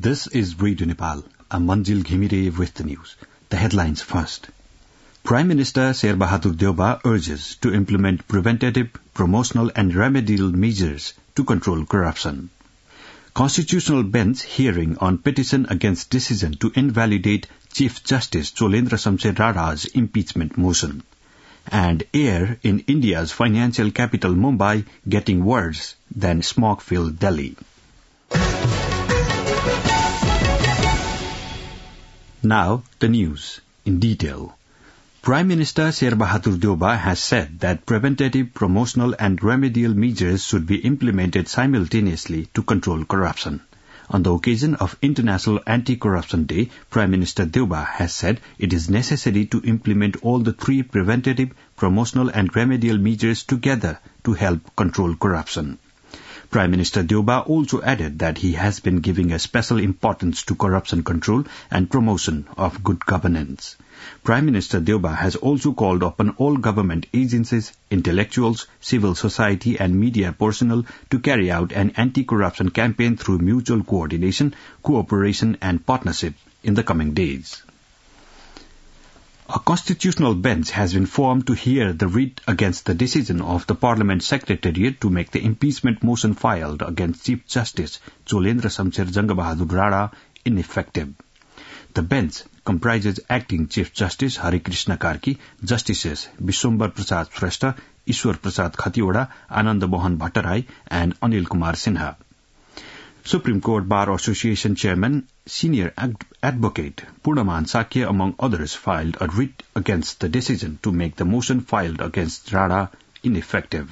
This is Radio Nepal. I'm Manjil Ghimire with the news. The headlines first. Prime Minister Sherbahadur Deuba urges to implement preventative, promotional and remedial measures to control corruption. Constitutional bench hearing on petition against decision to invalidate Chief Justice Cholendra Shamsher Rada's impeachment motion. And air in India's financial capital Mumbai getting worse than smog-filled Delhi. Now, the news in detail. Prime Minister Sherbahadur Deuba has said that preventative, promotional and remedial measures should be implemented simultaneously to control corruption. On the occasion of International Anti-Corruption Day, Prime Minister Deuba has said it is necessary to implement all the three preventative, promotional and remedial measures together to help control corruption. Prime Minister Deuba also added that he has been giving a special importance to corruption control and promotion of good governance. Prime Minister Deuba has also called upon all government agencies, intellectuals, civil society and media personnel to carry out an anti-corruption campaign through mutual coordination, cooperation and partnership in the coming days. A constitutional bench has been formed to hear the writ against the decision of the Parliament Secretariat to make the impeachment motion filed against Chief Justice Cholendra Shamsher Jangabahadur Rada ineffective. The bench comprises Acting Chief Justice Hari Krishna Karki, Justices Vishwambar Prasad Shrestha, Ishwar Prasad Khatiwada, Anand Mohan Bhattarai, and Anil Kumar Sinha. Supreme Court Bar Association Chairman, Senior Advocate Purnaman Sakya, among others, filed a writ against the decision to make the motion filed against Rada ineffective.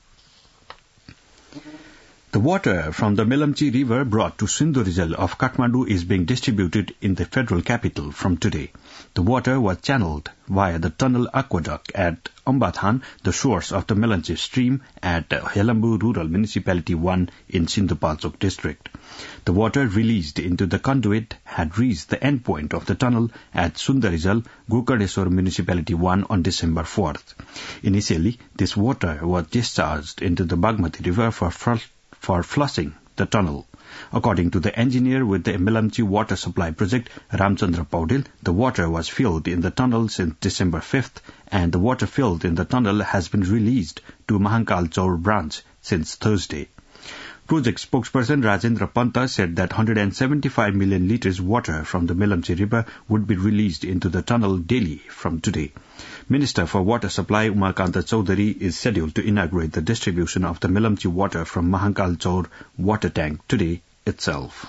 The water from the Melamchi River brought to Sindorizal of Kathmandu is being distributed in the federal capital from today. The water was channeled via the tunnel aqueduct at Ambathan, the source of the Melamchi stream at Helambu Rural Municipality 1 in Sindhupalchok district. The water released into the conduit had reached the end point of the tunnel at Sundarizal, Gokarneswar Municipality 1 on December 4th. Initially, this water was discharged into the Bagmati River for flushing the tunnel. According to the engineer with the Melamchi Water Supply Project, Ramchandra Paudil, the water was filled in the tunnel since December 5th, and the water filled in the tunnel has been released to Mahankal Chaur branch since Thursday. Project spokesperson Rajendra Panta said that 175 million litres water from the Melamchi River would be released into the tunnel daily from today. Minister for Water Supply Umakanta Chaudhary is scheduled to inaugurate the distribution of the Melamchi water from Mahankal Chaur water tank today itself.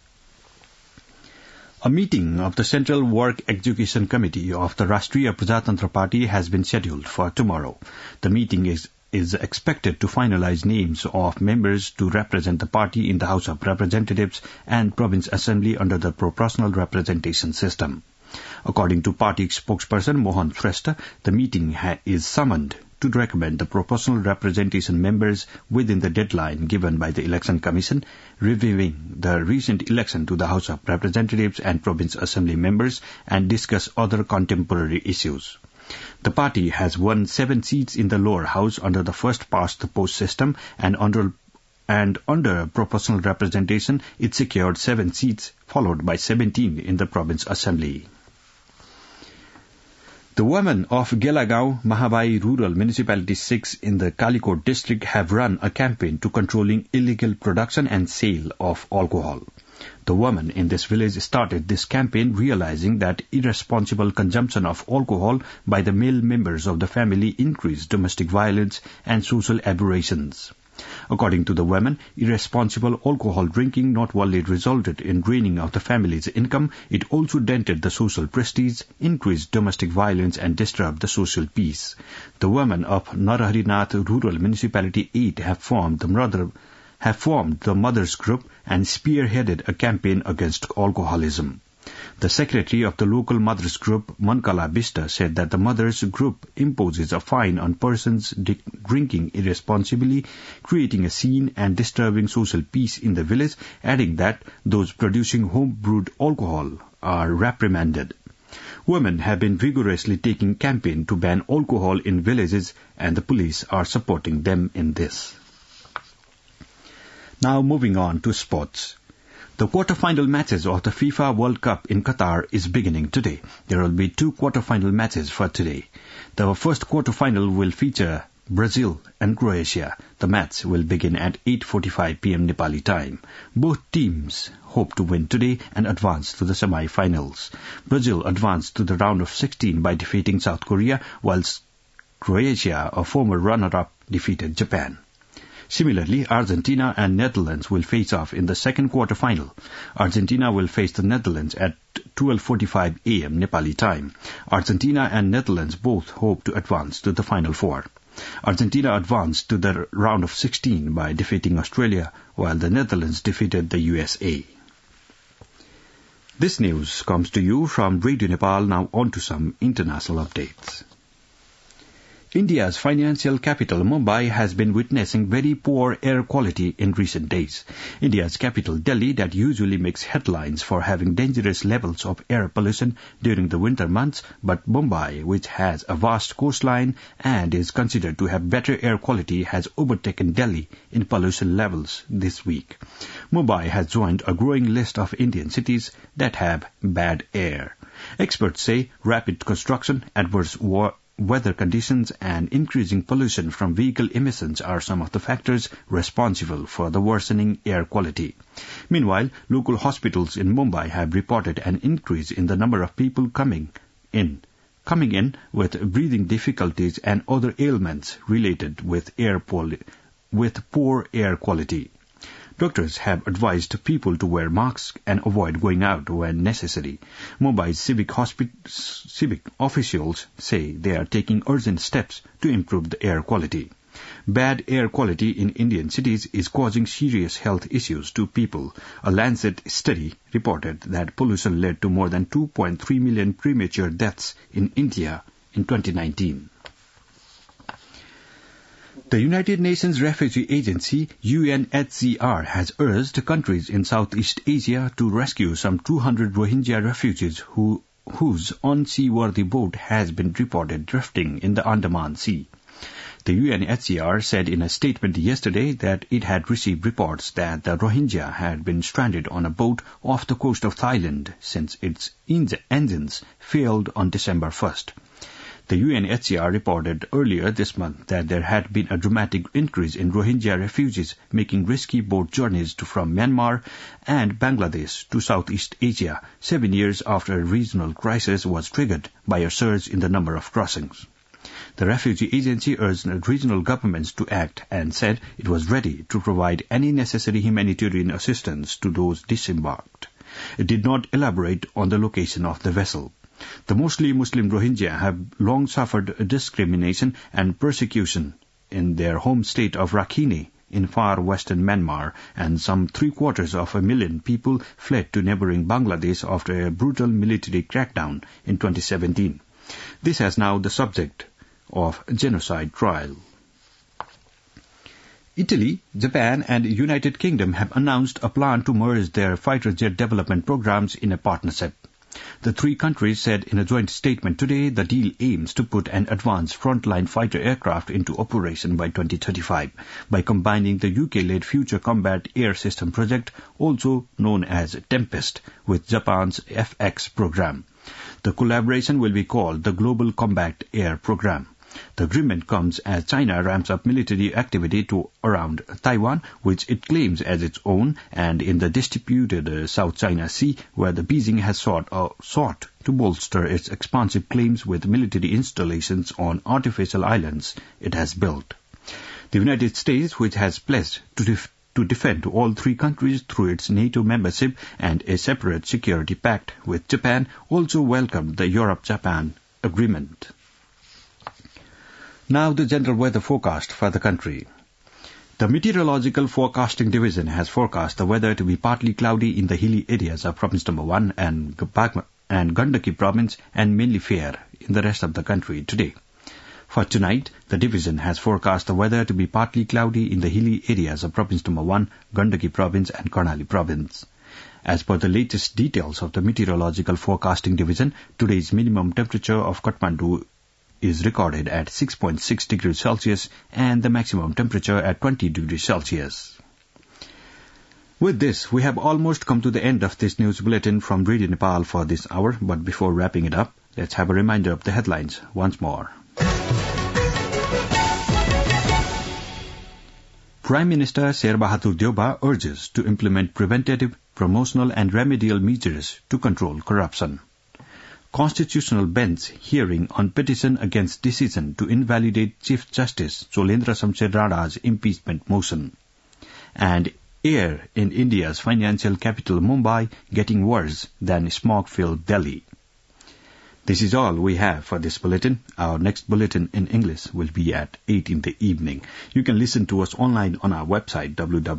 A meeting of the Central Work Execution Committee of the Rashtriya Prajatantra Party has been scheduled for tomorrow. The meeting is expected to finalize names of members to represent the party in the House of Representatives and Province Assembly under the proportional representation system. According to party spokesperson Mohan Shrestha, the meeting is summoned to recommend the proportional representation members within the deadline given by the Election Commission, reviewing the recent election to the House of Representatives and Province Assembly members, and discuss other contemporary issues. The party has won 7 seats in the lower house under the first-past-the-post system, and under proportional representation, it secured 7 seats, followed by 17 in the Province Assembly. The women of Gelagaon, Mahabai Rural Municipality 6 in the Kalikot district have run a campaign to controlling illegal production and sale of alcohol. The women in this village started this campaign realizing that irresponsible consumption of alcohol by the male members of the family increased domestic violence and social aberrations. According to the women, irresponsible alcohol drinking not only resulted in draining of the family's income, it also dented the social prestige, increased domestic violence and disturbed the social peace. The women of Narharinath Rural Municipality 8 have formed the Mothers Group and spearheaded a campaign against alcoholism. The secretary of the local Mothers Group, Mankala Bista, said that the Mothers Group imposes a fine on persons drinking irresponsibly, creating a scene and disturbing social peace in the village, adding that those producing home-brewed alcohol are reprimanded. Women have been vigorously taking campaign to ban alcohol in villages, and the police are supporting them in this. Now moving on to sports. The quarter-final matches of the FIFA World Cup in Qatar is beginning today. There will be 2 quarter-final matches for today. The first quarter-final will feature Brazil and Croatia. The match will begin at 8:45 p.m. Nepali time. Both teams hope to win today and advance to the semi-finals. Brazil advanced to the round of 16 by defeating South Korea, whilst Croatia, a former runner-up, defeated Japan. Similarly, Argentina and Netherlands will face off in the second quarter-final. Argentina will face the Netherlands at 12:45 a.m. Nepali time. Argentina and Netherlands both hope to advance to the Final Four. Argentina advanced to the round of 16 by defeating Australia, while the Netherlands defeated the USA. This news comes to you from Radio Nepal. Now on to some international updates. India's financial capital, Mumbai, has been witnessing very poor air quality in recent days. India's capital, Delhi, that usually makes headlines for having dangerous levels of air pollution during the winter months, but Mumbai, which has a vast coastline and is considered to have better air quality, has overtaken Delhi in pollution levels this week. Mumbai has joined a growing list of Indian cities that have bad air. Experts say rapid construction, adverse weather conditions and increasing pollution from vehicle emissions are some of the factors responsible for the worsening air quality. Meanwhile, local hospitals in Mumbai have reported an increase in the number of people coming in with breathing difficulties and other ailments related with poor air quality. Doctors have advised people to wear masks and avoid going out when necessary. Mumbai's civic officials say they are taking urgent steps to improve the air quality. Bad air quality in Indian cities is causing serious health issues to people. A Lancet study reported that pollution led to more than 2.3 million premature deaths in India in 2019. The United Nations Refugee Agency, UNHCR, has urged countries in Southeast Asia to rescue some 200 Rohingya refugees whose unseaworthy boat has been reported drifting in the Andaman Sea. The UNHCR said in a statement yesterday that it had received reports that the Rohingya had been stranded on a boat off the coast of Thailand since its engines failed on December 1st. The UNHCR reported earlier this month that there had been a dramatic increase in Rohingya refugees making risky boat journeys from Myanmar and Bangladesh to Southeast Asia 7 years after a regional crisis was triggered by a surge in the number of crossings. The refugee agency urged regional governments to act and said it was ready to provide any necessary humanitarian assistance to those disembarked. It did not elaborate on the location of the vessel. The mostly Muslim Rohingya have long suffered discrimination and persecution in their home state of Rakhine in far western Myanmar, and some 750,000 people fled to neighboring Bangladesh after a brutal military crackdown in 2017. This is now the subject of genocide trial. Italy, Japan and United Kingdom have announced a plan to merge their fighter jet development programs in a partnership. The three countries said in a joint statement today the deal aims to put an advanced frontline fighter aircraft into operation by 2035 by combining the UK-led Future Combat Air System project, also known as Tempest, with Japan's FX program. The collaboration will be called the Global Combat Air Program. The agreement comes as China ramps up military activity to around Taiwan, which it claims as its own, and in the disputed South China Sea, where the Beijing has sought to bolster its expansive claims with military installations on artificial islands it has built. The United States, which has pledged to defend all three countries through its NATO membership and a separate security pact with Japan, also welcomed the Europe-Japan agreement. Now the general weather forecast for the country. The Meteorological Forecasting Division has forecast the weather to be partly cloudy in the hilly areas of Province Number 1 and Gandaki Province and mainly fair in the rest of the country today. For tonight, the division has forecast the weather to be partly cloudy in the hilly areas of Province Number 1, Gandaki Province and Karnali Province. As per the latest details of the Meteorological Forecasting Division, today's minimum temperature of Kathmandu is recorded at 6.6 degrees Celsius and the maximum temperature at 20 degrees Celsius. With this, we have almost come to the end of this news bulletin from Radio Nepal for this hour, but before wrapping it up, let's have a reminder of the headlines once more. Prime Minister Sherbahadur Deuba urges to implement preventative, promotional and remedial measures to control corruption. Constitutional Bench hearing on petition against decision to invalidate Chief Justice Cholendra Shamsher Rana's impeachment motion. And air in India's financial capital Mumbai getting worse than smog-filled Delhi. This is all we have for this bulletin. Our next bulletin in English will be at 8 in the evening. You can listen to us online on our website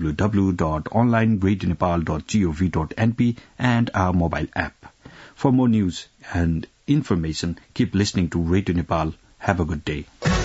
www.onlineradionepal.gov.np and our mobile app. For more news and information, keep listening to Radio Nepal. Have a good day.